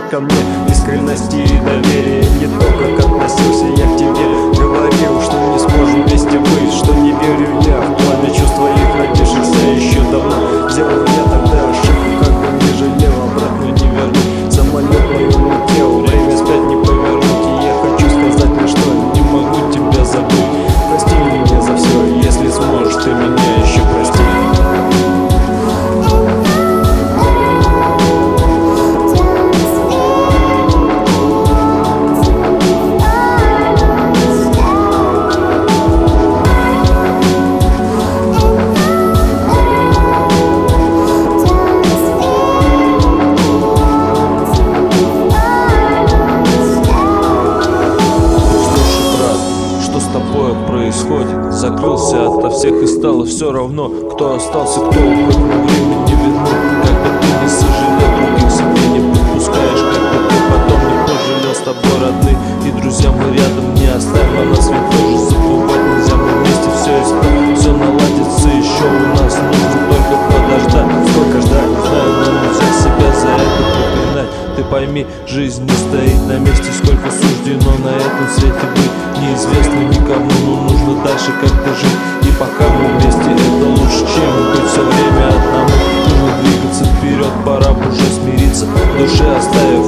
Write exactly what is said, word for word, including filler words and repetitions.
ко мне искренности и доверия. Не то, как относился я к тебе. Говорил, что не сможем вместе быть, что не верю я в пламя чувств твоих, родившихся еще давно. Сделал я тогда ошибку, как бы не жалел, обратно не вернуть. Самолет мой улетел, время спять не повернуть. И я хочу сказать лишь, что не могу тебя забыть. Прости меня за все, если сможешь, ты меня еще прости. Происходит, закрылся ото всех и стало все равно, кто остался, кто уходит, но время не вернуть. Как бы ты не сожалел, других себе не подпускаешь, как бы ты потом не пожалел, с тобой родные и друзья мы рядом, не оставим, а нас ведь тоже забывать нельзя, мы вместе все исправим, все наладится еще у нас, нужно только подождать. Сколько ждать, не знаю, но нельзя себя за это проклинать. Ты пойми, жизнь не стоит на месте, сколько суждено на этом свете быть неизвестно никому, но нужно дальше как-то жить. И пока мы вместе, это лучше, чем быть все время одному. Нужно двигаться вперед, пора бы уже смириться, в душе оставив